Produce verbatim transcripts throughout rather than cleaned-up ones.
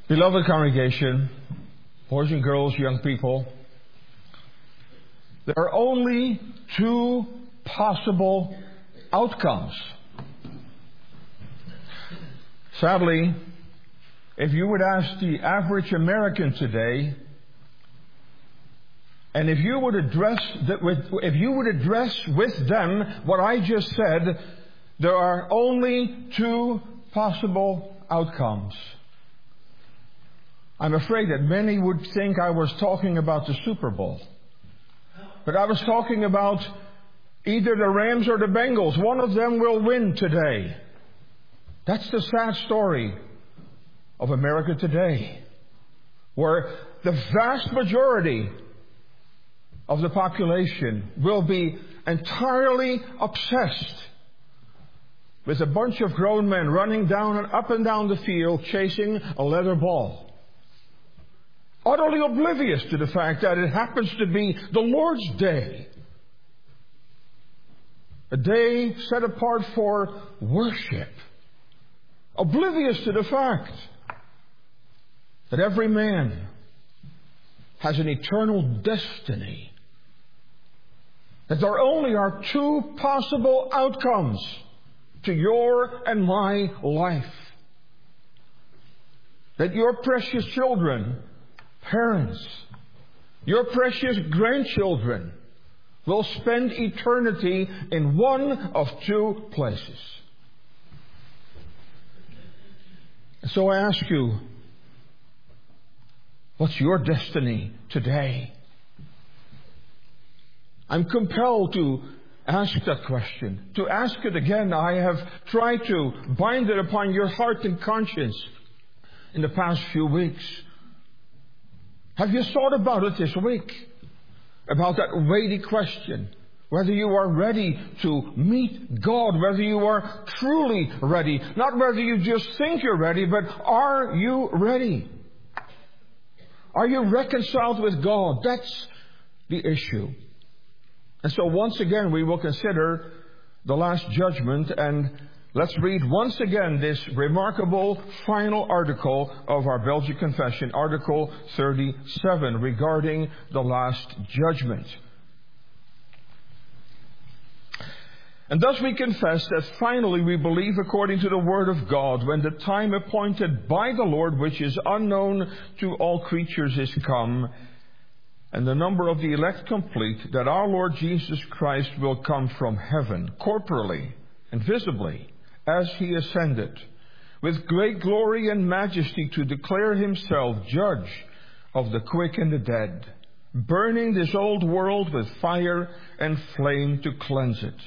Beloved congregation, boys and girls, young people, there are only two possible outcomes. Sadly, if you would ask the average American today, and if you would address that with, if you would address with them what I just said, there are only two possible outcomes. I'm afraid that many would think I was talking about the Super Bowl. But I was talking about either the Rams or the Bengals. One of them will win today. That's the sad story of America today, where the vast majority of the population will be entirely obsessed with a bunch of grown men running down and up and down the field chasing a leather ball. Utterly oblivious to the fact that it happens to be the Lord's Day. A day set apart for worship. Oblivious to the fact that every man has an eternal destiny. That there only are two possible outcomes to your and my life. That your precious children, parents, your precious grandchildren will spend eternity in one of two places. So I ask you, what's your destiny today? I'm compelled to ask that question. To ask it again, I have tried to bind it upon your heart and conscience in the past few weeks. Have you thought about it this week? About that weighty question. Whether you are ready to meet God. Whether you are truly ready. Not whether you just think you're ready, but are you ready? Are you reconciled with God? That's the issue. And so once again we will consider the Last Judgment, and let's read once again this remarkable final article of our Belgian Confession, Article thirty-seven, regarding the Last Judgment. And thus we confess that finally we believe according to the Word of God, when the time appointed by the Lord, which is unknown to all creatures, is come, and the number of the elect complete, that our Lord Jesus Christ will come from heaven, corporally and visibly, as He ascended, with great glory and majesty, to declare Himself judge of the quick and the dead, burning this old world with fire and flame to cleanse it.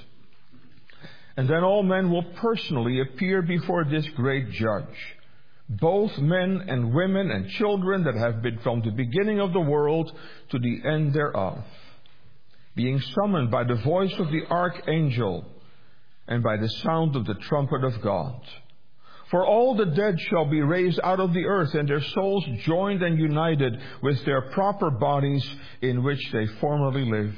And then all men will personally appear before this great judge, both men and women and children that have been from the beginning of the world to the end thereof, being summoned by the voice of the archangel and by the sound of the trumpet of God. For all the dead shall be raised out of the earth, and their souls joined and united with their proper bodies in which they formerly lived.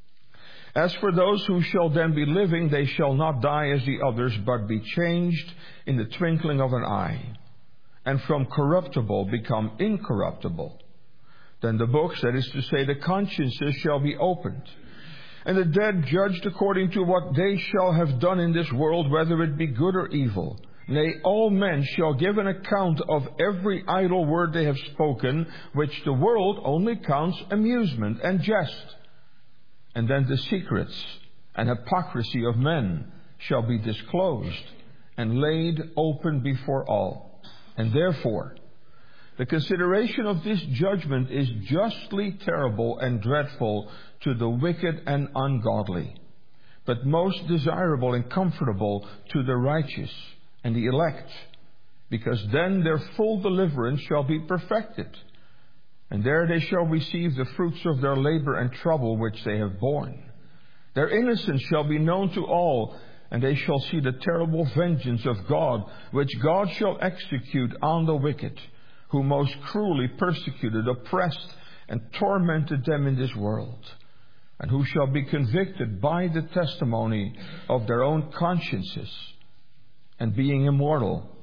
As for those who shall then be living, they shall not die as the others, but be changed in the twinkling of an eye, and from corruptible become incorruptible. Then the books, that is to say the consciences, shall be opened, and the dead judged according to what they shall have done in this world, whether it be good or evil. Nay, all men shall give an account of every idle word they have spoken, which the world only counts amusement and jest. And then the secrets and hypocrisy of men shall be disclosed and laid open before all. And therefore, the consideration of this judgment is justly terrible and dreadful to the wicked and ungodly, but most desirable and comfortable to the righteous and the elect, because then their full deliverance shall be perfected, and there they shall receive the fruits of their labor and trouble which they have borne. Their innocence shall be known to all, and they shall see the terrible vengeance of God, which God shall execute on the wicked, who most cruelly persecuted, oppressed, and tormented them in this world, and who shall be convicted by the testimony of their own consciences, and being immortal,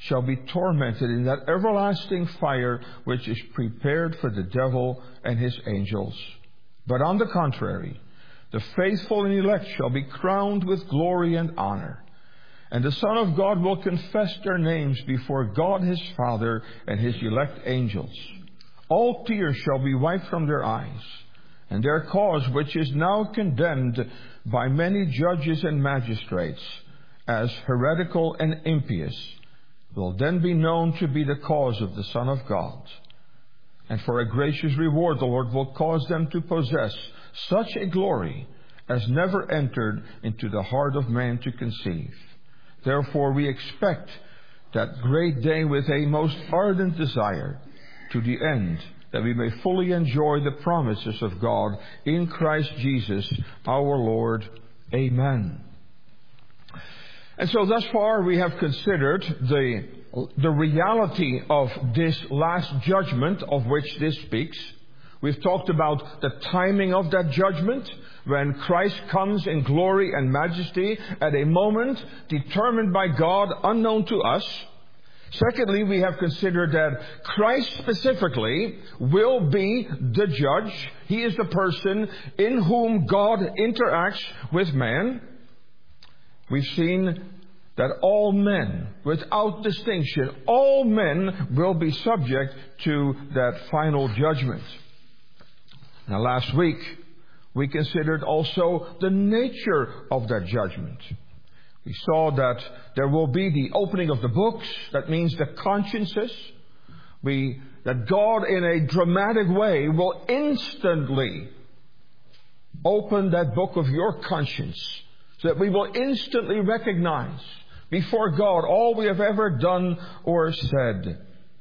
shall be tormented in that everlasting fire which is prepared for the devil and his angels. But on the contrary, the faithful and elect shall be crowned with glory and honor. And the Son of God will confess their names before God his Father and his elect angels. All tears shall be wiped from their eyes, and their cause, which is now condemned by many judges and magistrates as heretical and impious, will then be known to be the cause of the Son of God. And for a gracious reward the Lord will cause them to possess such a glory as never entered into the heart of man to conceive. Therefore we expect that great day with a most ardent desire, to the end that we may fully enjoy the promises of God in Christ Jesus our Lord. Amen. And so thus far we have considered the, the reality of this last judgment of which this speaks. We've talked about the timing of that judgment, when Christ comes in glory and majesty at a moment determined by God, unknown to us. Secondly, we have considered that Christ specifically will be the judge. He is the person in whom God interacts with man. We've seen that all men, without distinction, all men will be subject to that final judgment. Now, last week, we considered also the nature of that judgment. We saw that there will be the opening of the books. That means the consciences. We, that God, in a dramatic way, will instantly open that book of your conscience, so that we will instantly recognize before God all we have ever done or said.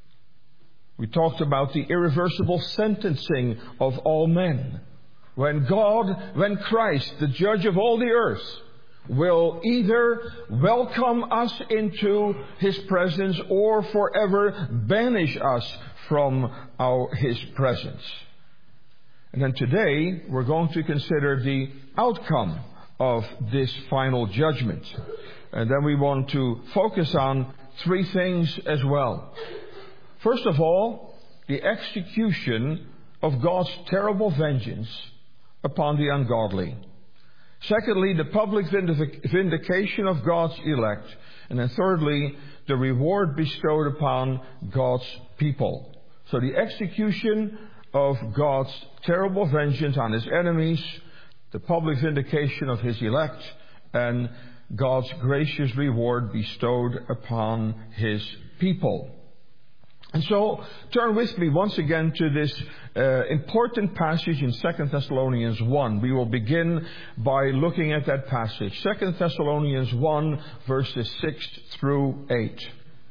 We talked about the irreversible sentencing of all men. When God, when Christ, the judge of all the earth, will either welcome us into His presence or forever banish us from our, His presence. And then today we're going to consider the outcome of this final judgment. And then we want to focus on three things as well. First of all, the execution of God's terrible vengeance upon the ungodly. Secondly, the public vindication of God's elect. And then thirdly, the reward bestowed upon God's people. So the execution of God's terrible vengeance on His enemies, the public vindication of His elect, and God's gracious reward bestowed upon His people. And so, turn with me once again to this uh, important passage in Second Thessalonians one. We will begin by looking at that passage. Second Thessalonians one, verses six through eight.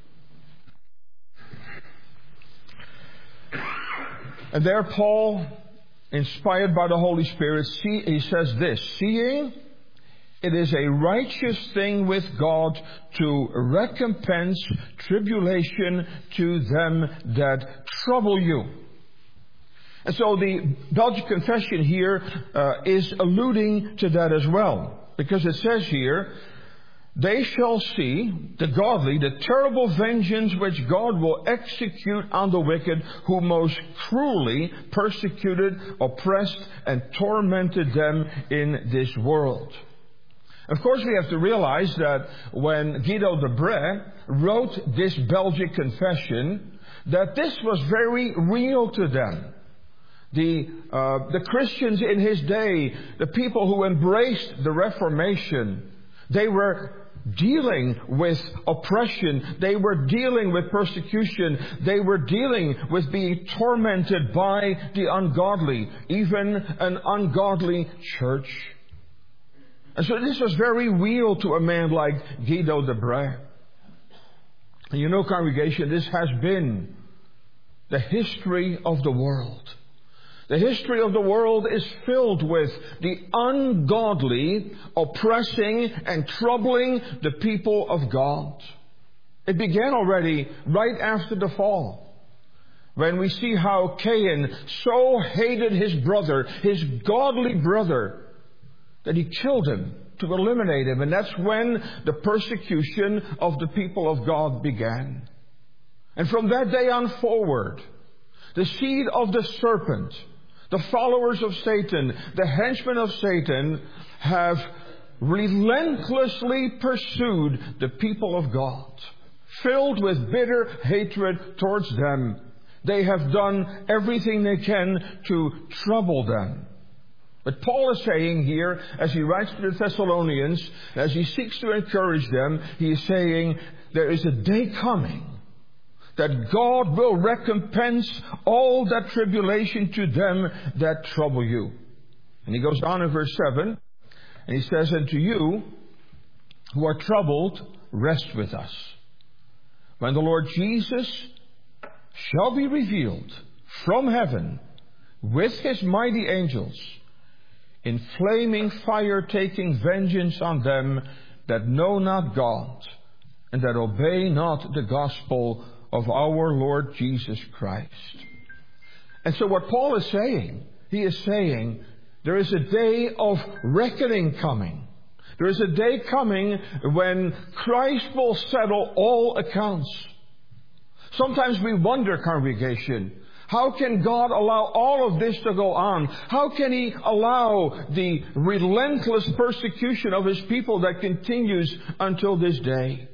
And there Paul, inspired by the Holy Spirit, see, he says this, "Seeing it is a righteous thing with God to recompense tribulation to them that trouble you." And so the Belgian Confession here uh, is alluding to that as well. Because it says here, "They shall see, the godly, the terrible vengeance which God will execute on the wicked, who most cruelly persecuted, oppressed, and tormented them in this world." Of course, we have to realize that when Guido de Brès wrote this Belgic Confession, that this was very real to them. The, uh, the Christians in his day, the people who embraced the Reformation, they were dealing with oppression. They were dealing with persecution. They were dealing with being tormented by the ungodly, even an ungodly church. And so this was very real to a man like Guido de Brès. And you know, congregation, this has been the history of the world. The history of the world is filled with the ungodly oppressing and troubling the people of God. It began already right after the fall, when we see how Cain so hated his brother, his godly brother, that he killed him to eliminate him. And that's when the persecution of the people of God began. And from that day on forward, the seed of the serpent, the followers of Satan, the henchmen of Satan, have relentlessly pursued the people of God, filled with bitter hatred towards them. They have done everything they can to trouble them. But Paul is saying here, as he writes to the Thessalonians, as he seeks to encourage them, he is saying, there is a day coming that God will recompense all that tribulation to them that trouble you. And he goes on in verse seven, and he says, and to you who are troubled, rest with us, when the Lord Jesus shall be revealed from heaven with his mighty angels, in flaming fire, taking vengeance on them that know not God, and that obey not the gospel of our Lord Jesus Christ. And so what Paul is saying, he is saying, there is a day of reckoning coming. There is a day coming when Christ will settle all accounts. Sometimes we wonder, congregation, how can God allow all of this to go on? How can He allow the relentless persecution of His people that continues until this day?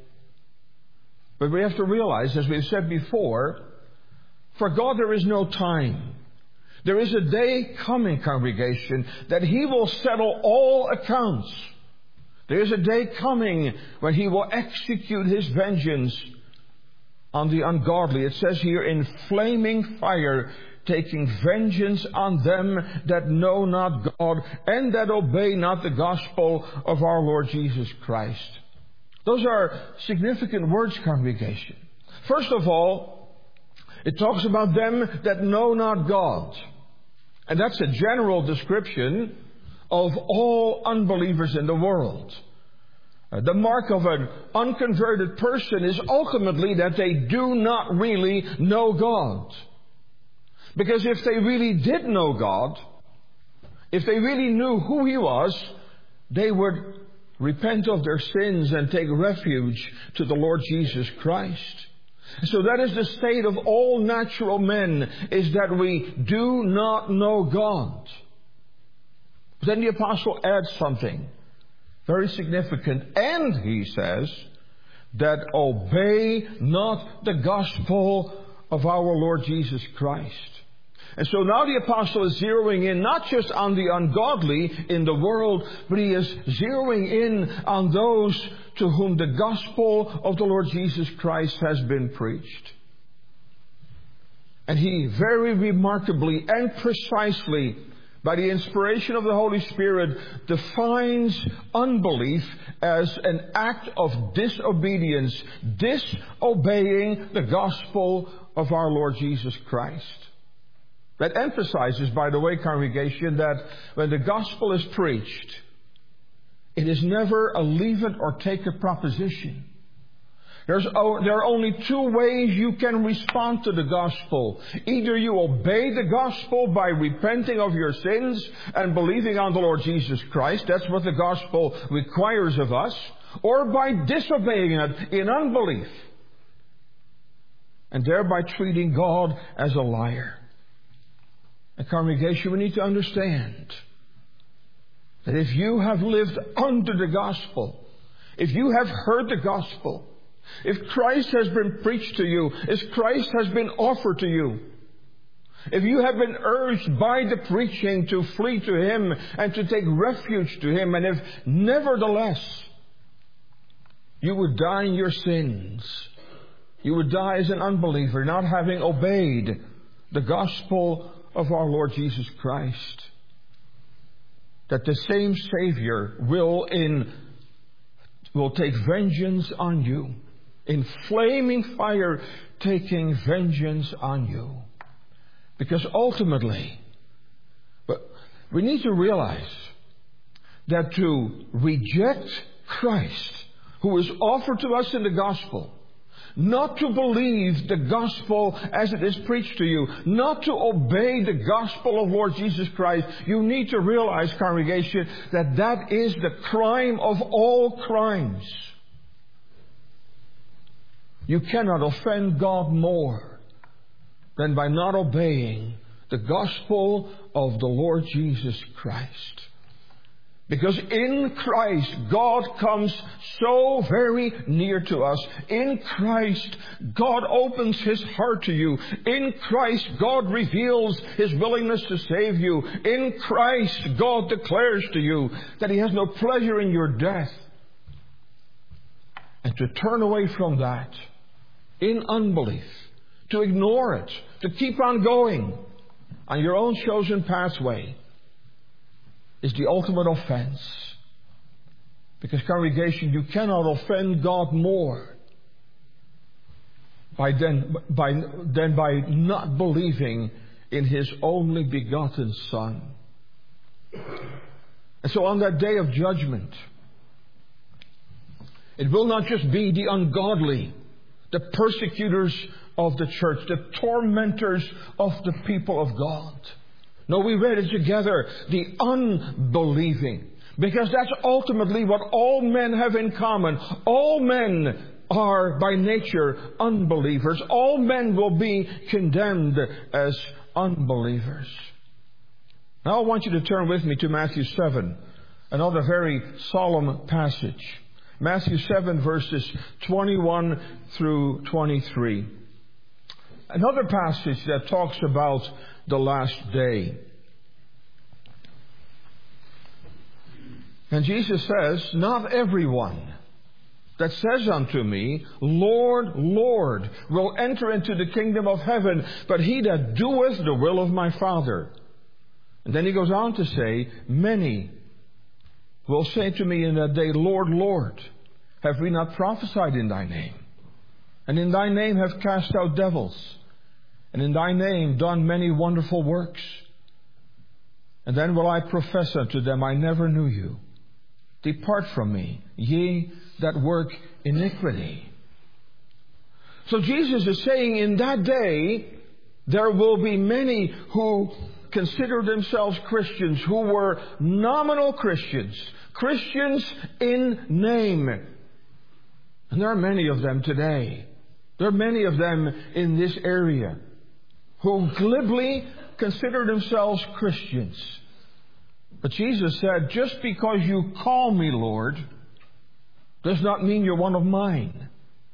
But we have to realize, as we've said before, for God there is no time. There is a day coming, congregation, that He will settle all accounts. There is a day coming when He will execute His vengeance on the ungodly. It says here, in flaming fire, taking vengeance on them that know not God and that obey not the gospel of our Lord Jesus Christ. Those are significant words, congregation. First of all, it talks about them that know not God. And that's a general description of all unbelievers in the world. Uh, the mark of an unconverted person is ultimately that they do not really know God. Because if they really did know God, if they really knew who He was, they would repent of their sins and take refuge to the Lord Jesus Christ. So that is the state of all natural men, is that we do not know God. But then the apostle adds something very significant. And he says, that obey not the gospel of our Lord Jesus Christ. And so now the apostle is zeroing in not just on the ungodly in the world, but he is zeroing in on those to whom the gospel of the Lord Jesus Christ has been preached. And he very remarkably and precisely, by the inspiration of the Holy Spirit, defines unbelief as an act of disobedience, disobeying the gospel of our Lord Jesus Christ. That emphasizes, by the way, congregation, that when the gospel is preached, it is never a leave it or take it proposition. There's, there are only two ways you can respond to the gospel. Either you obey the gospel by repenting of your sins and believing on the Lord Jesus Christ. That's what the gospel requires of us. Or by disobeying it in unbelief, and thereby treating God as a liar. And congregation, we need to understand that if you have lived under the gospel, if you have heard the gospel, if Christ has been preached to you, if Christ has been offered to you, if you have been urged by the preaching to flee to Him and to take refuge to Him, and if nevertheless you would die in your sins, you would die as an unbeliever, not having obeyed the gospel of our Lord Jesus Christ, that the same Savior will in will take vengeance on you, in flaming fire, taking vengeance on you. Because ultimately, but we need to realize that to reject Christ, who is offered to us in the gospel, not to believe the gospel as it is preached to you, not to obey the gospel of Lord Jesus Christ, you need to realize, congregation, that that is the crime of all crimes. You cannot offend God more than by not obeying the gospel of the Lord Jesus Christ. Because in Christ, God comes so very near to us. In Christ, God opens His heart to you. In Christ, God reveals His willingness to save you. In Christ, God declares to you that He has no pleasure in your death. And to turn away from that in unbelief, to ignore it, to keep on going on your own chosen pathway, is the ultimate offense. Because, congregation, you cannot offend God more by then, by, than by not believing in His only begotten Son. And so on that day of judgment, it will not just be the ungodly, the persecutors of the church, the tormentors of the people of God. No, we read it together, the unbelieving. Because that's ultimately what all men have in common. All men are by nature unbelievers. All men will be condemned as unbelievers. Now I want you to turn with me to Matthew seven, another very solemn passage. Matthew seven, verses twenty-one through twenty-three. Another passage that talks about the last day. And Jesus says, "Not everyone that says unto me, Lord, Lord, will enter into the kingdom of heaven, but he that doeth the will of my Father." And then he goes on to say, "Many will say to me in that day, Lord, Lord, have we not prophesied in thy name? And in thy name have cast out devils, and in thy name done many wonderful works. And then will I profess unto them, I never knew you. Depart from me, ye that work iniquity." So Jesus is saying in that day, there will be many who consider themselves Christians, who were nominal Christians, Christians in name. And there are many of them today. There are many of them in this area who glibly consider themselves Christians. But Jesus said, just because you call me Lord, does not mean you're one of mine.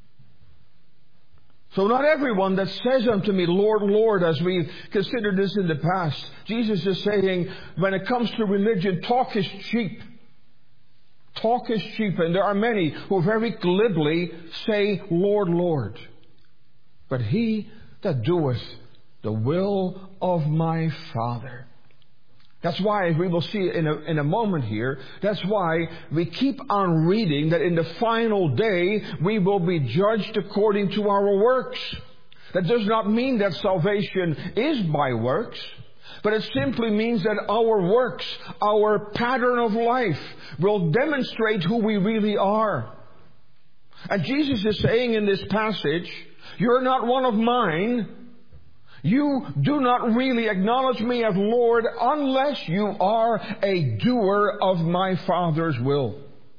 So not everyone that says unto me, Lord, Lord, as we've considered this in the past, Jesus is saying, when it comes to religion, talk is cheap. Talk is cheap. And there are many who very glibly say, Lord, Lord. But he that doeth the will of my Father. That's why, we will see in a, in a moment here, that's why we keep on reading that in the final day we will be judged according to our works. That does not mean that salvation is by works, but it simply means that our works, our pattern of life, will demonstrate who we really are. And Jesus is saying in this passage, you're not one of mine. You do not really acknowledge me as Lord unless you are a doer of my Father's will.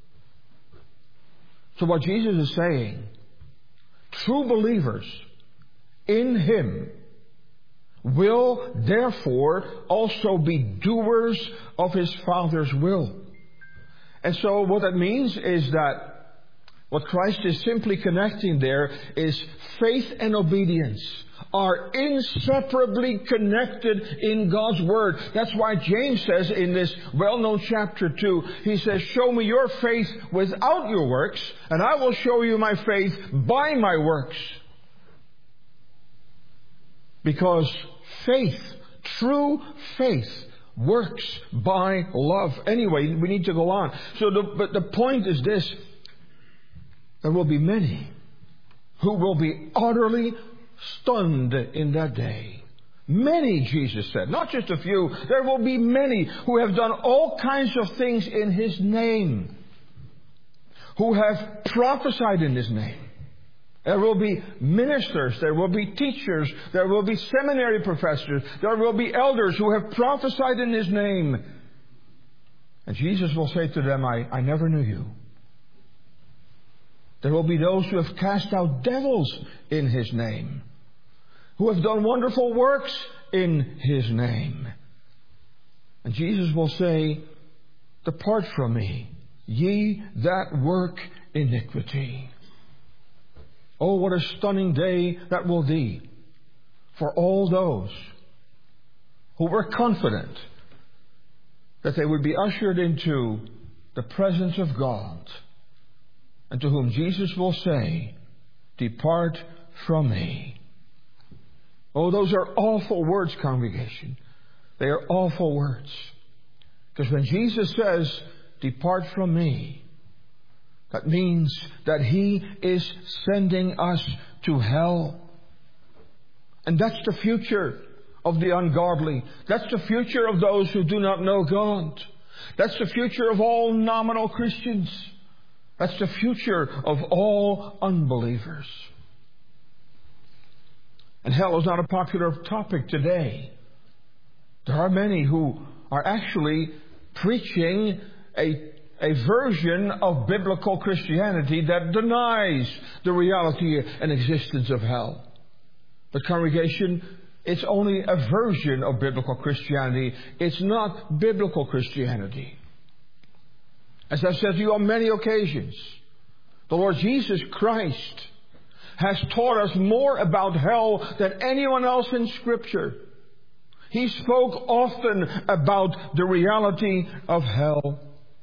So what Jesus is saying, true believers in Him will therefore also be doers of His Father's will. And so what that means is that what Christ is simply connecting there is faith and obedience are inseparably connected in God's Word. That's why James says in this well-known chapter two, he says, show me your faith without your works, and I will show you my faith by my works. Because faith, true faith, works by love. Anyway, we need to go on. So the, but the point is this. There will be many who will be utterly stunned in that day. Many, Jesus said, not just a few. There will be many who have done all kinds of things in His name, who have prophesied in His name, There will be ministers, there will be teachers, there will be seminary professors, there will be elders who have prophesied in His name. And Jesus will say to them, I, I never knew you. There will be those who have cast out devils in His name, who have done wonderful works in His name. And Jesus will say, depart from me, ye that work iniquity. Oh, what a stunning day that will be for all those who were confident that they would be ushered into the presence of God, and to whom Jesus will say, depart from me. Oh, those are awful words, congregation. They are awful words. Because when Jesus says, depart from me, that means that He is sending us to hell. And that's the future of the ungodly. That's the future of those who do not know God. That's the future of all nominal Christians. That's the future of all unbelievers. And hell is not a popular topic today. There are many who are actually preaching a A version of biblical Christianity that denies the reality and existence of hell. But congregation, it's only a version of biblical Christianity. It's not biblical Christianity. As I've said to you on many occasions, the Lord Jesus Christ has taught us more about hell than anyone else in Scripture. He spoke often about the reality of hell.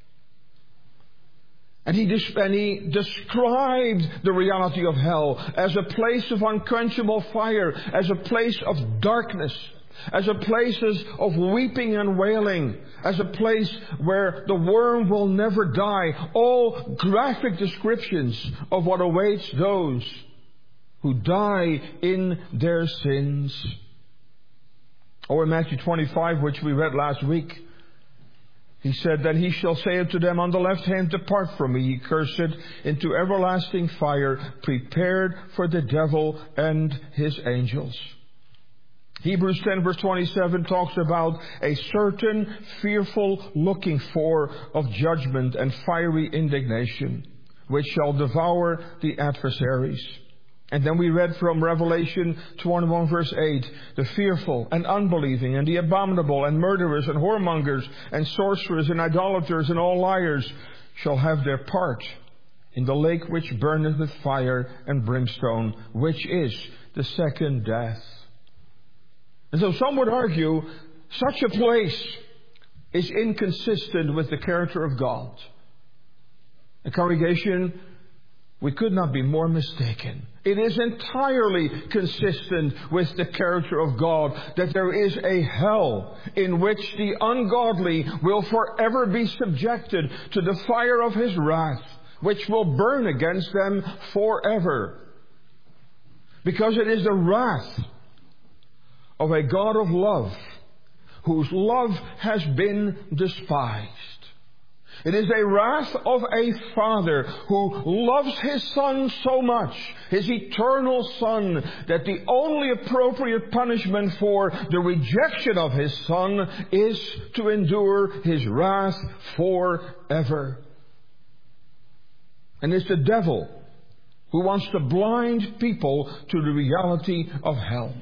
And he, and he described the reality of hell as a place of unquenchable fire, as a place of darkness, as a place of weeping and wailing, as a place where the worm will never die. All graphic descriptions of what awaits those who die in their sins. Or in Matthew twenty-five, which we read last week, He said, then He shall say unto them on the left hand, depart from me, ye cursed, into everlasting fire, prepared for the devil and his angels. Hebrews ten verse twenty-seven talks about a certain fearful looking for of judgment and fiery indignation, which shall devour the adversaries. And then we read from Revelation twenty-one verse eight, the fearful and unbelieving and the abominable and murderers and whoremongers and sorcerers and idolaters and all liars shall have their part in the lake which burneth with fire and brimstone, which is the second death. And so some would argue such a place is inconsistent with the character of God. The congregation, we could not be more mistaken. It is entirely consistent with the character of God that there is a hell in which the ungodly will forever be subjected to the fire of His wrath, which will burn against them forever. Because it is the wrath of a God of love, whose love has been despised. It is a wrath of a Father who loves His Son so much, His eternal Son, that the only appropriate punishment for the rejection of His Son is to endure His wrath forever. And it's the devil who wants to blind people to the reality of hell.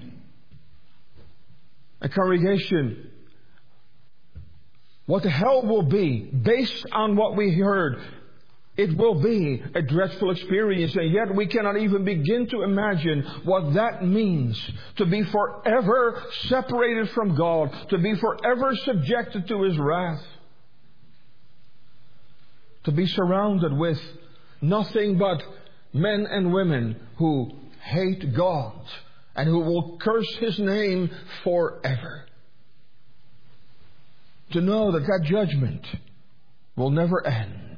A congregation, what the hell will be, based on what we heard, it will be a dreadful experience, and yet we cannot even begin to imagine what that means, to be forever separated from God, to be forever subjected to His wrath, to be surrounded with nothing but men and women who hate God and who will curse His name forever. To know that that judgment will never end.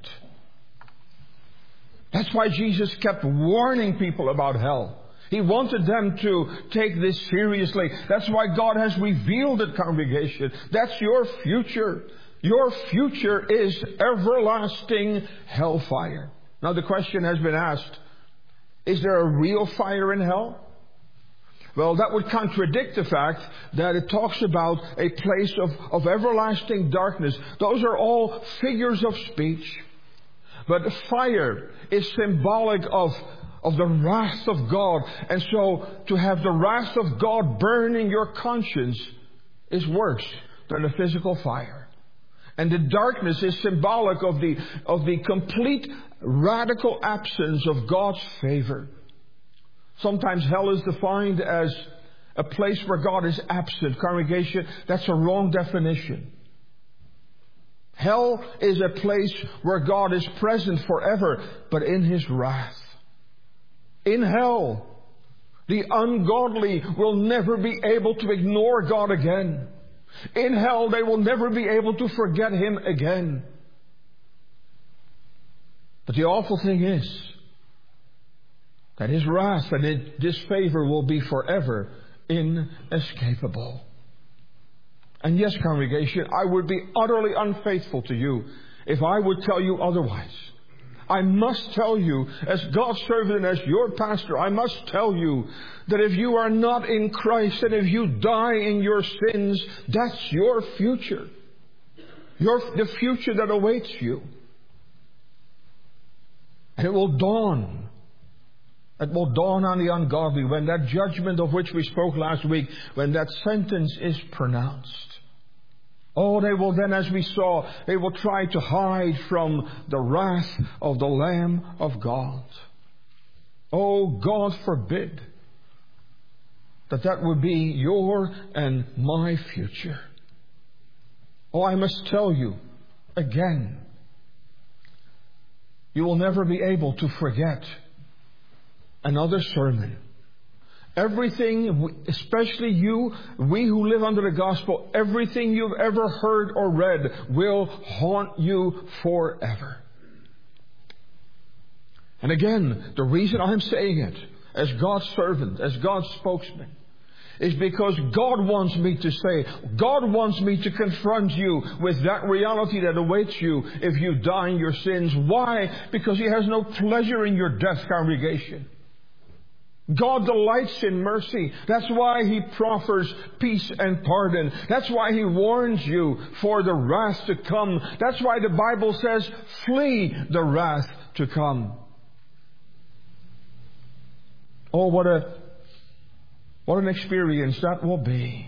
That's why Jesus kept warning people about hell. He wanted them to take this seriously. That's why God has revealed it, congregation. That's your future. Your future is everlasting hellfire. Now the question has been asked, Is there a real fire in hell? Well, that would contradict the fact that it talks about a place of, of everlasting darkness. Those are all figures of speech. But fire is symbolic of, of the wrath of God. And so to have the wrath of God burn in your conscience is worse than a physical fire. And the darkness is symbolic of the, of the complete radical absence of God's favor. Sometimes hell is defined as a place where God is absent. Congregation, that's a wrong definition. Hell is a place where God is present forever, but in His wrath. In hell, the ungodly will never be able to ignore God again. In hell, they will never be able to forget Him again. But the awful thing is that His wrath and His disfavor will be forever inescapable. And yes, congregation, I would be utterly unfaithful to you if I would tell you otherwise. I must tell you, as God's servant and as your pastor, I must tell you that if you are not in Christ and if you die in your sins, that's your future. Your, the future that awaits you. And it will dawn. It will dawn on the ungodly when that judgment of which we spoke last week, when that sentence is pronounced. Oh, they will then, as we saw, they will try to hide from the wrath of the Lamb of God. Oh, God forbid that that would be your and my future. Oh, I must tell you again, you will never be able to forget another sermon. Everything, especially you, we who live under the gospel, everything you've ever heard or read will haunt you forever. And again, the reason I'm saying it as God's servant, as God's spokesman, is because God wants me to say, God wants me to confront you with that reality that awaits you if you die in your sins. Why? Because He has no pleasure in your death, congregation. God delights in mercy. That's why He proffers peace and pardon. That's why He warns you for the wrath to come. That's why the Bible says, flee the wrath to come. Oh, what a what an experience that will be.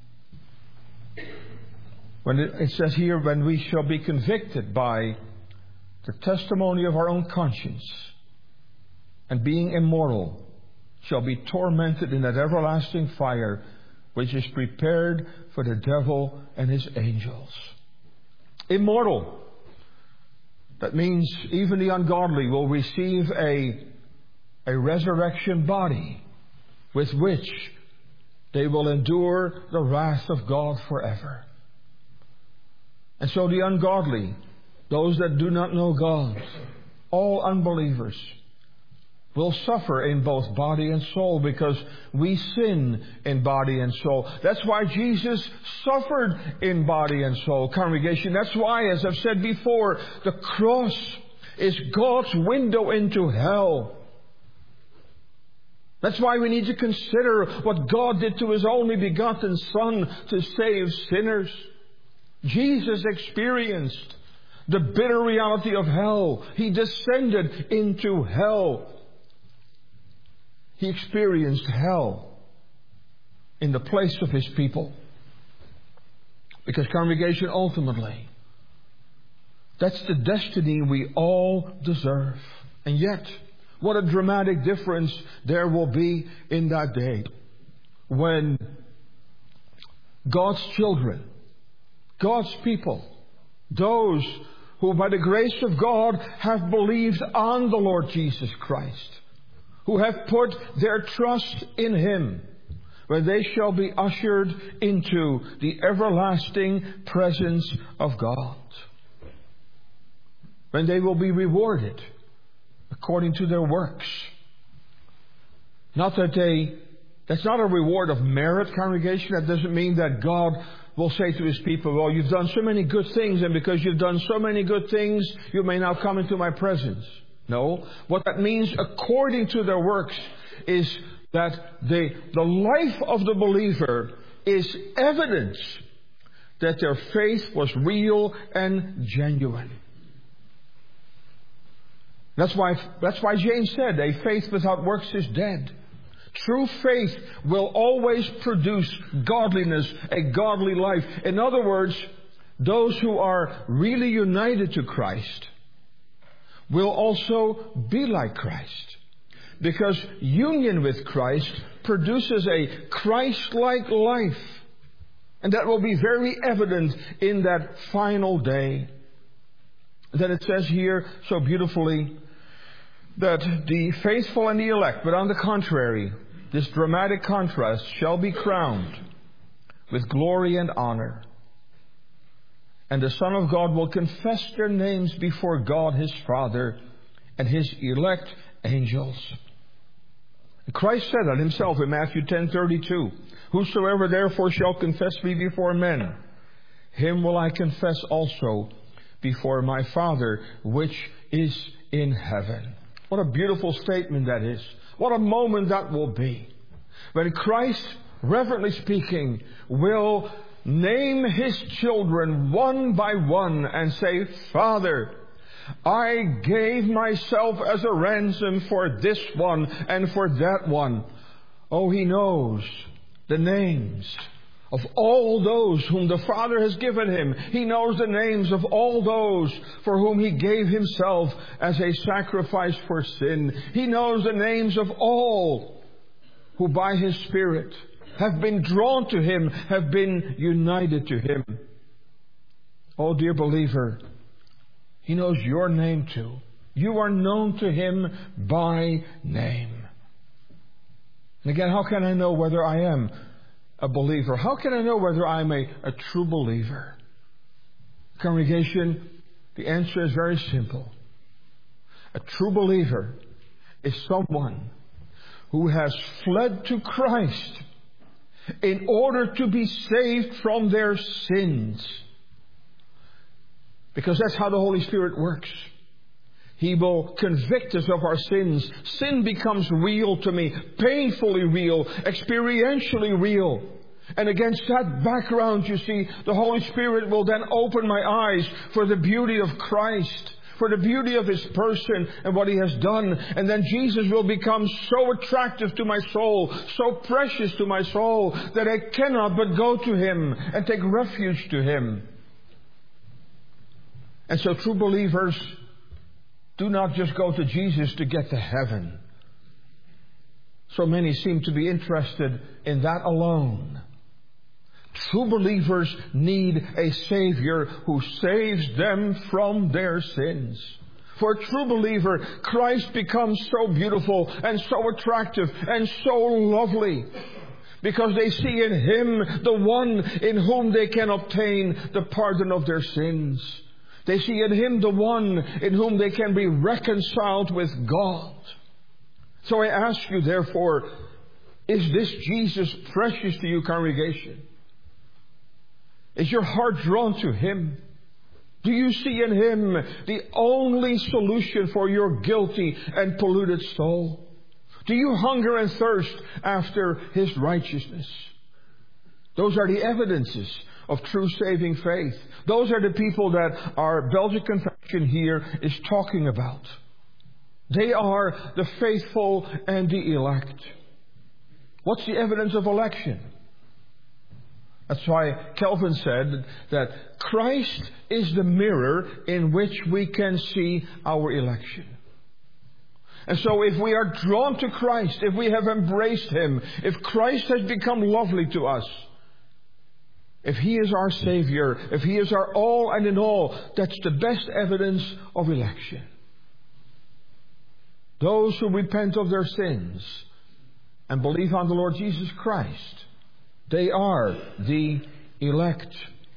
When it, it says here, when we shall be convicted by the testimony of our own conscience, and being immortal, shall be tormented in that everlasting fire which is prepared for the devil and his angels. Immortal. That means even the ungodly will receive a, a resurrection body with which they will endure the wrath of God forever. And so the ungodly, those that do not know God, all unbelievers, will suffer in both body and soul because we sin in body and soul. That's why Jesus suffered in body and soul, congregation. That's why, as I've said before, the cross is God's window into hell. That's why we need to consider what God did to His only begotten Son to save sinners. Jesus experienced the bitter reality of hell. He descended into hell. He experienced hell in the place of His people. Because, congregation, ultimately, that's the destiny we all deserve. And yet, what a dramatic difference there will be in that day when God's children, God's people, those who by the grace of God have believed on the Lord Jesus Christ, who have put their trust in Him, when they shall be ushered into the everlasting presence of God. When they will be rewarded according to their works. Not that they, that's not a reward of merit, congregation. That doesn't mean that God will say to His people, well, you've done so many good things, and because you've done so many good things, you may now come into my presence. No, what that means according to their works is that the, the life of the believer is evidence that their faith was real and genuine. That's why, that's why James said, a faith without works is dead. True faith will always produce godliness, a godly life. In other words, those who are really united to Christ will also be like Christ. Because union with Christ produces a Christ-like life. And that will be very evident in that final day. Then it says here so beautifully that the faithful and the elect, but on the contrary, this dramatic contrast, shall be crowned with glory and honor. And the Son of God will confess their names before God His Father and His elect angels. Christ said that Himself in Matthew ten thirty-two. Whosoever therefore shall confess me before men, him will I confess also before my Father which is in heaven. What a beautiful statement that is. What a moment that will be. When Christ, reverently speaking, will name His children one by one and say, Father, I gave myself as a ransom for this one and for that one. Oh, He knows the names of all those whom the Father has given Him. He knows the names of all those for whom He gave Himself as a sacrifice for sin. He knows the names of all who by His Spirit have been drawn to Him, have been united to Him. Oh, dear believer, He knows your name too. You are known to Him by name. And again, how can I know whether I am a believer? How can I know whether I'm a, a true believer? Congregation, the answer is very simple. A true believer is someone who has fled to Christ in order to be saved from their sins. Because that's how the Holy Spirit works. He will convict us of our sins. Sin becomes real to me, painfully real, experientially real. And against that background, you see, the Holy Spirit will then open my eyes for the beauty of Christ, for the beauty of His person and what He has done. And then Jesus will become so attractive to my soul, so precious to my soul, that I cannot but go to Him and take refuge to Him. And so true believers do not just go to Jesus to get to heaven. So many seem to be interested in that alone. True believers need a Savior who saves them from their sins. For a true believer, Christ becomes so beautiful and so attractive and so lovely, because they see in Him the one in whom they can obtain the pardon of their sins. They see in Him the one in whom they can be reconciled with God. So I ask you, therefore, is this Jesus precious to you, congregation? Is your heart drawn to Him? Do you see in Him the only solution for your guilty and polluted soul? Do you hunger and thirst after His righteousness? Those are the evidences of true saving faith. Those are the people that our Belgian Confession here is talking about. They are the faithful and the elect. What's the evidence of election? That's why Calvin said that Christ is the mirror in which we can see our election. And so if we are drawn to Christ, if we have embraced Him, if Christ has become lovely to us, if He is our Savior, if He is our all and in all, that's the best evidence of election. Those who repent of their sins and believe on the Lord Jesus Christ, they are the elect.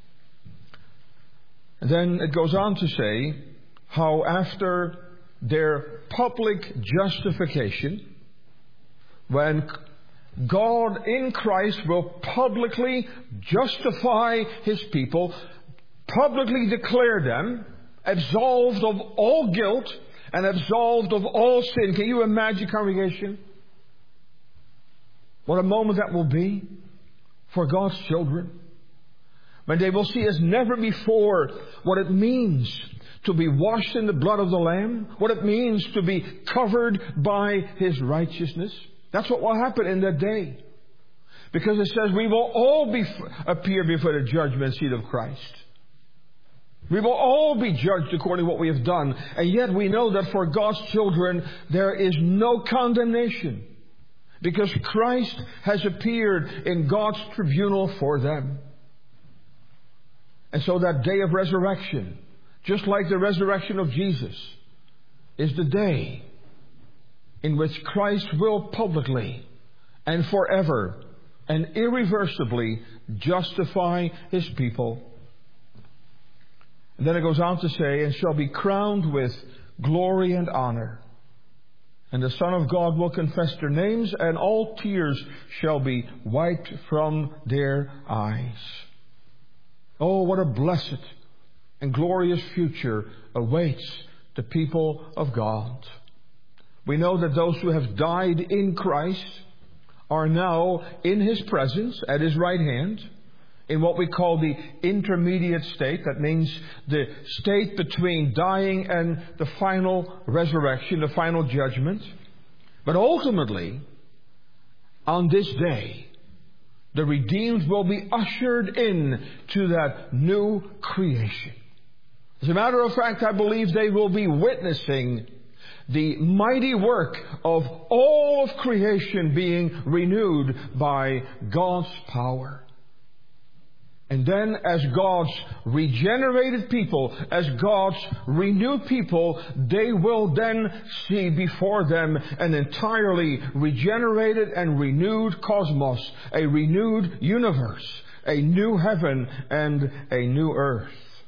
And then it goes on to say how after their public justification, when God in Christ will publicly justify His people, publicly declare them absolved of all guilt and absolved of all sin. Can you imagine, congregation? What a moment that will be for God's children. When they will see as never before what it means to be washed in the blood of the Lamb. What it means to be covered by His righteousness. That's what will happen in that day. Because it says we will all be, appear before the judgment seat of Christ. We will all be judged according to what we have done. And yet we know that for God's children there is no condemnation. Because Christ has appeared in God's tribunal for them. And so that day of resurrection, just like the resurrection of Jesus, is the day in which Christ will publicly and forever and irreversibly justify His people. And then it goes on to say, and shall be crowned with glory and honor. And the Son of God will confess their names, and all tears shall be wiped from their eyes. Oh, what a blessed and glorious future awaits the people of God. We know that those who have died in Christ are now in His presence at His right hand, in what we call the intermediate state. That means the state between dying and the final resurrection, the final judgment. But ultimately, on this day, the redeemed will be ushered in to that new creation. As a matter of fact, I believe they will be witnessing the mighty work of all of creation being renewed by God's power. And then as God's regenerated people, as God's renewed people, they will then see before them an entirely regenerated and renewed cosmos, a renewed universe, a new heaven and a new earth.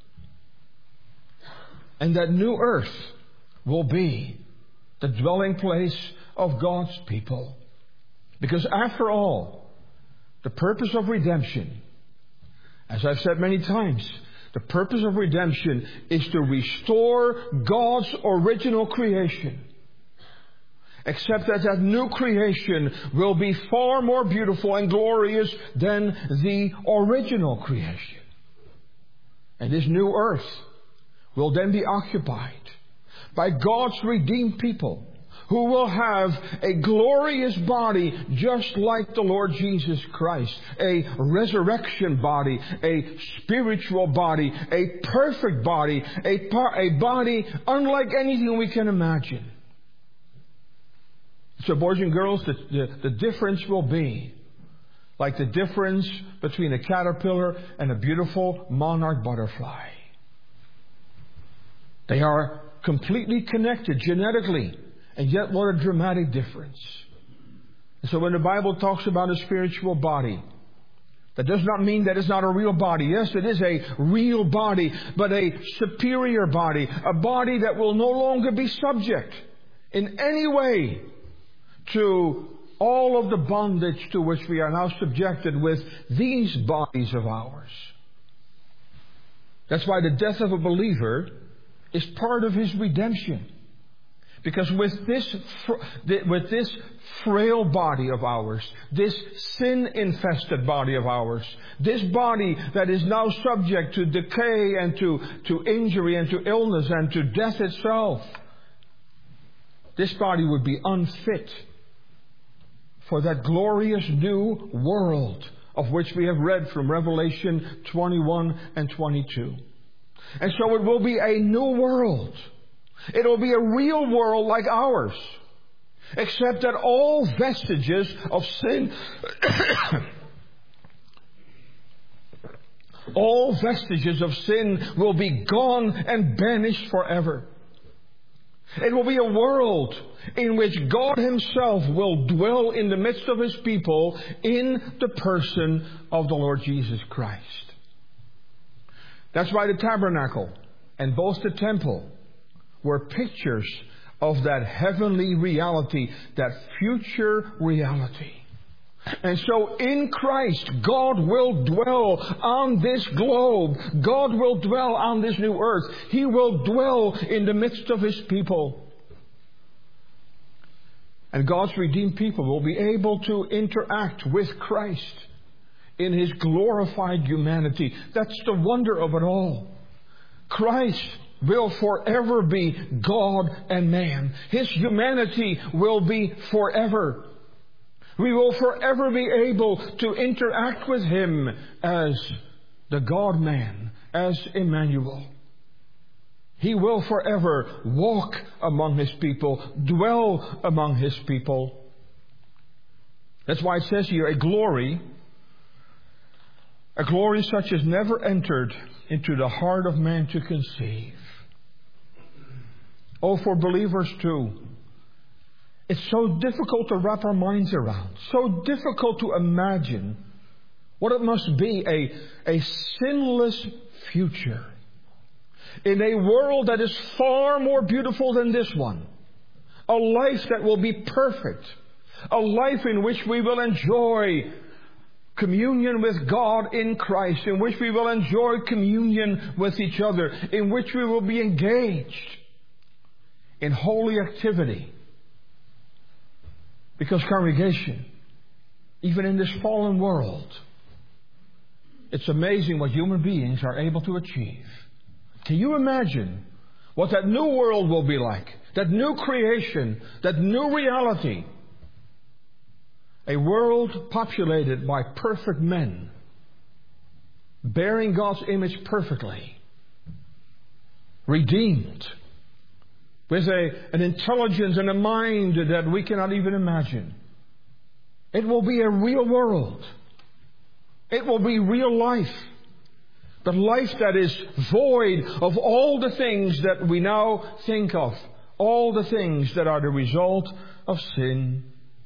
And that new earth will be the dwelling place of God's people. Because after all, the purpose of redemption, as I've said many times, the purpose of redemption is to restore God's original creation. Except that that new creation will be far more beautiful and glorious than the original creation. And this new earth will then be occupied by God's redeemed people, who will have a glorious body just like the Lord Jesus Christ. A resurrection body, a spiritual body, a perfect body, a, par- a body unlike anything we can imagine. So boys and girls, the, the, the difference will be like the difference between a caterpillar and a beautiful monarch butterfly. They are completely connected genetically. And yet what a dramatic difference. And so when the Bible talks about a spiritual body, that does not mean that it's not a real body. Yes, it is a real body, but a superior body. A body that will no longer be subject in any way to all of the bondage to which we are now subjected with these bodies of ours. That's why the death of a believer is part of his redemption. Because with this, with this frail body of ours, this sin-infested body of ours, this body that is now subject to decay and to, to injury and to illness and to death itself, this body would be unfit for that glorious new world of which we have read from Revelation twenty-one and twenty-two. And so it will be a new world. It will be a real world like ours, except that all vestiges of sin, all vestiges of sin will be gone and banished forever. It will be a world in which God Himself will dwell in the midst of His people in the person of the Lord Jesus Christ. That's why the tabernacle and both the temple were pictures of that heavenly reality, that future reality. And so in Christ, God will dwell on this globe. God will dwell on this new earth. He will dwell in the midst of His people. And God's redeemed people will be able to interact with Christ in His glorified humanity. That's the wonder of it all. Christ will forever be God and man. His humanity will be forever. We will forever be able to interact with Him as the God-man, as Emmanuel. He will forever walk among His people, dwell among His people. That's why it says here, a glory, a glory such as never entered into the heart of man to conceive. Oh, for believers too. It's so difficult to wrap our minds around, so difficult to imagine what it must be, a, a sinless future in a world that is far more beautiful than this one. A life that will be perfect. A life in which we will enjoy communion with God in Christ, in which we will enjoy communion with each other, in which we will be engaged in holy activity. Because congregation, even in this fallen world, it's amazing what human beings are able to achieve. Can you imagine what that new world will be like? That new creation, that new reality. A world populated by perfect men, bearing God's image perfectly, redeemed, with a, an intelligence and a mind that we cannot even imagine. It will be a real world. It will be real life. But life that is void of all the things that we now think of. All the things that are the result of sin.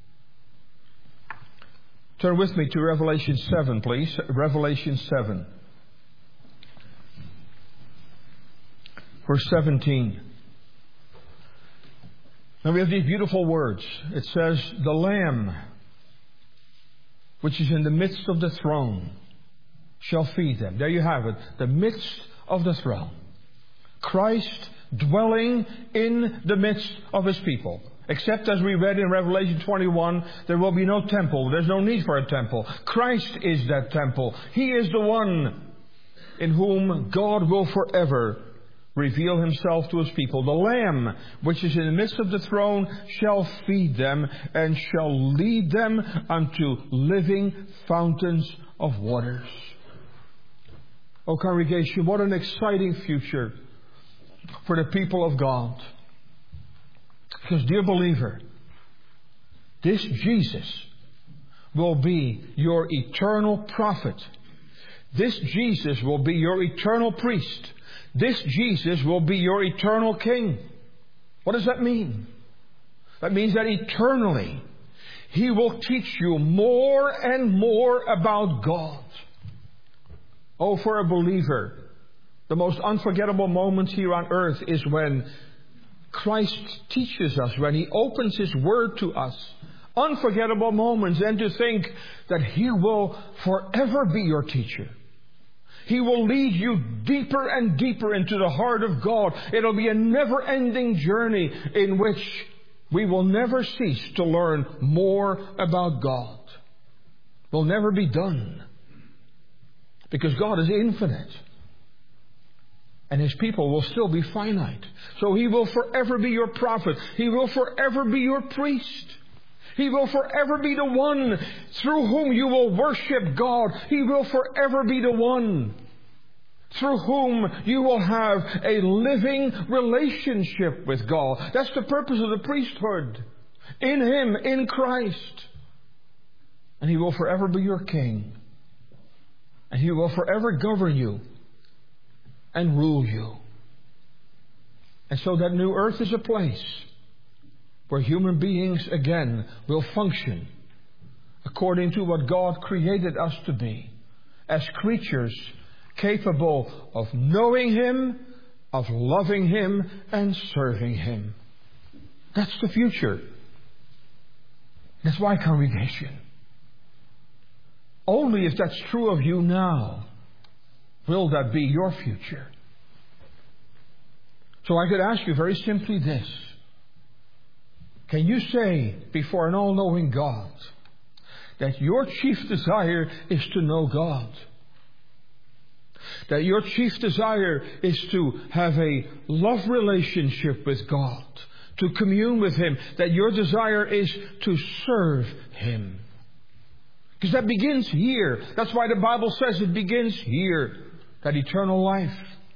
Turn with me to Revelation seven, please. Revelation seven. Verse seventeen. Now we have these beautiful words. It says, the Lamb, which is in the midst of the throne, shall feed them. There you have it. The midst of the throne. Christ dwelling in the midst of His people. Except as we read in Revelation twenty-one, there will be no temple. There's no need for a temple. Christ is that temple. He is the one in whom God will forever reveal Himself to His people. The Lamb, which is in the midst of the throne, shall feed them and shall lead them unto living fountains of waters. Oh, congregation, what an exciting future for the people of God. Because, dear believer, this Jesus will be your eternal prophet. This Jesus will be your eternal priest. This Jesus will be your eternal king. What does that mean? That means that eternally He will teach you more and more about God. Oh, for a believer, the most unforgettable moments here on earth is when Christ teaches us, when He opens His Word to us. Unforgettable moments, and to think that He will forever be your teacher. He will lead you deeper and deeper into the heart of God. It'll be a never-ending journey in which we will never cease to learn more about God. We'll never be done. Because God is infinite. And His people will still be finite. So He will forever be your prophet. He will forever be your priest. He will forever be the one through whom you will worship God. He will forever be the one through whom you will have a living relationship with God. That's the purpose of the priesthood. In Him, in Christ. And He will forever be your king. And He will forever govern you and rule you. And so that new earth is a place where human beings again will function according to what God created us to be, as creatures capable of knowing Him, of loving Him, and serving Him. That's the future. That's why, congregation, only if that's true of you now will that be your future. So I could ask you very simply this. Can you say before an all-knowing God that your chief desire is to know God? That your chief desire is to have a love relationship with God, to commune with Him, that your desire is to serve Him. Because that begins here. That's why the Bible says it begins here, that eternal life.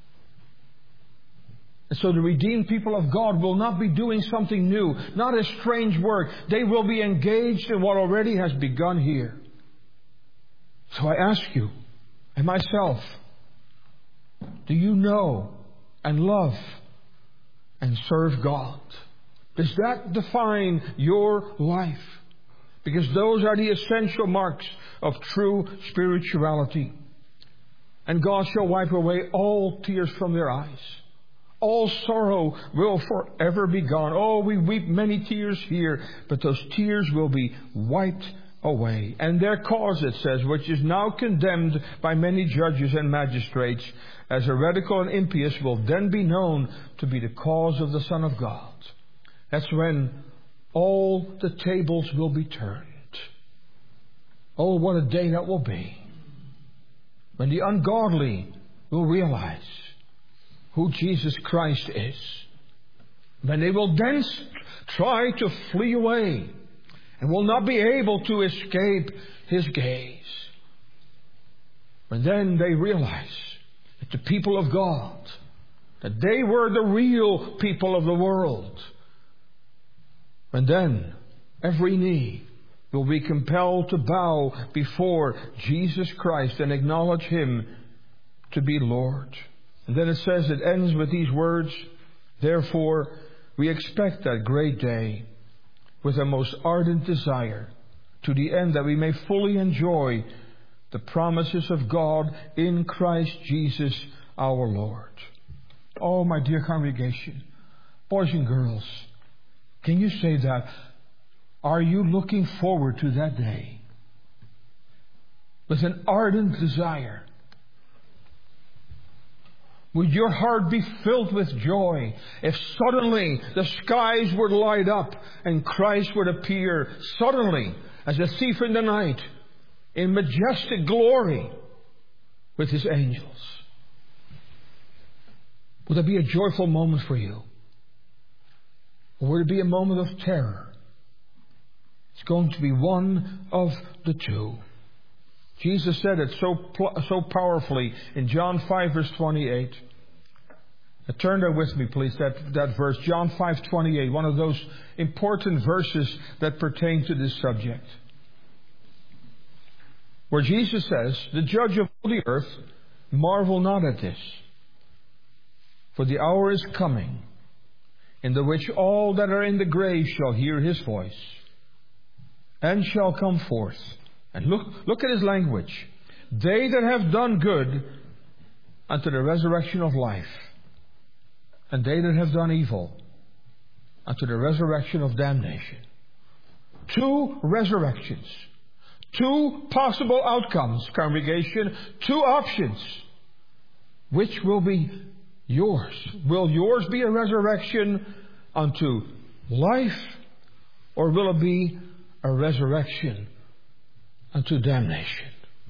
And so the redeemed people of God will not be doing something new, not a strange work. They will be engaged in what already has begun here. So I ask you and myself, do you know and love and serve God? Does that define your life? Because those are the essential marks of true spirituality. And God shall wipe away all tears from their eyes. All sorrow will forever be gone. Oh, we weep many tears here, but those tears will be wiped away. And their cause, it says, which is now condemned by many judges and magistrates as heretical and impious, will then be known to be the cause of the Son of God. That's when all the tables will be turned. Oh, what a day that will be. When the ungodly will realize who Jesus Christ is. When they will then try to flee away and will not be able to escape His gaze. When then they realize that the people of God, that they were the real people of the world. And then every knee will be compelled to bow before Jesus Christ and acknowledge Him to be Lord. And then it says, it ends with these words, therefore we expect that great day with a most ardent desire, to the end that we may fully enjoy the promises of God in Christ Jesus our Lord. Oh, my dear congregation, boys and girls, can you say that? Are you looking forward to that day with an ardent desire? Would your heart be filled with joy if suddenly the skies would light up and Christ would appear suddenly as a thief in the night in majestic glory with His angels? Would that be a joyful moment for you? Or would it be a moment of terror? It's going to be one of the two. Jesus said it so so powerfully in John five verse twenty-eight. Now turn there with me, please, that, that verse, John five twenty-eight, one of those important verses that pertain to this subject. Where Jesus says, the judge of all the earth, marvel not at this, for the hour is coming, in the which all that are in the grave shall hear His voice, and shall come forth. And look, look at His language. They that have done good unto the resurrection of life, and they that have done evil unto the resurrection of damnation. Two resurrections. Two possible outcomes, congregation. Two options. Which will be yours? Will yours be a resurrection unto life, or will it be a resurrection unto damnation?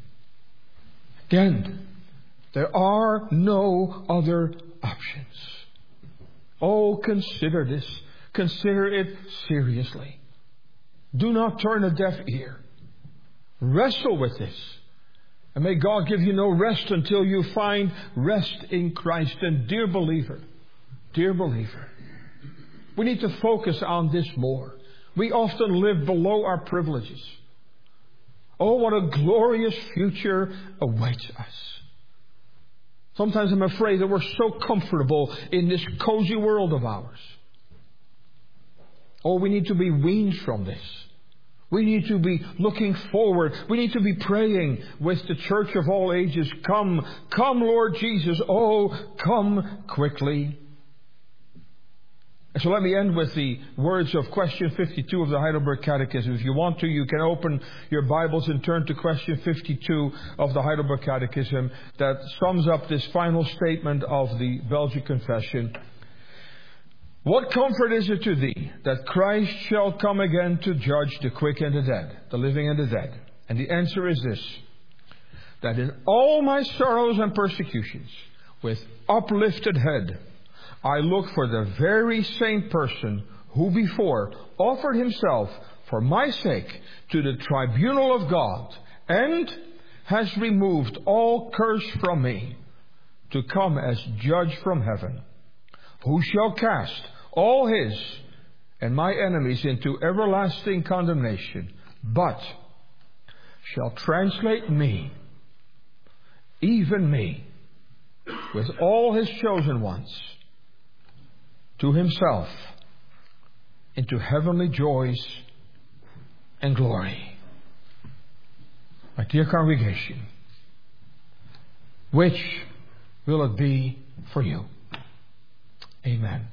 Again, there are no other options. Oh, consider this. Consider it seriously. Do not turn a deaf ear. Wrestle with this. And may God give you no rest until you find rest in Christ. And dear believer, dear believer, we need to focus on this more. We often live below our privileges. Oh, what a glorious future awaits us. Sometimes I'm afraid that we're so comfortable in this cozy world of ours. Oh, we need to be weaned from this. We need to be looking forward. We need to be praying with the church of all ages. Come, come, Lord Jesus. Oh, come quickly. So let me end with the words of question fifty-two of the Heidelberg Catechism. If you want to, you can open your Bibles and turn to question fifty-two of the Heidelberg Catechism that sums up this final statement of the Belgic Confession. What comfort is it to thee that Christ shall come again to judge the quick and the dead, the living and the dead? And the answer is this, that in all my sorrows and persecutions, with uplifted head, I look for the very same person who before offered himself for my sake to the tribunal of God and has removed all curse from me, to come as judge from heaven, who shall cast all his and my enemies into everlasting condemnation, but shall translate me, even me, with all his chosen ones, to himself into heavenly joys and glory. My dear congregation, which will it be for you? Amen.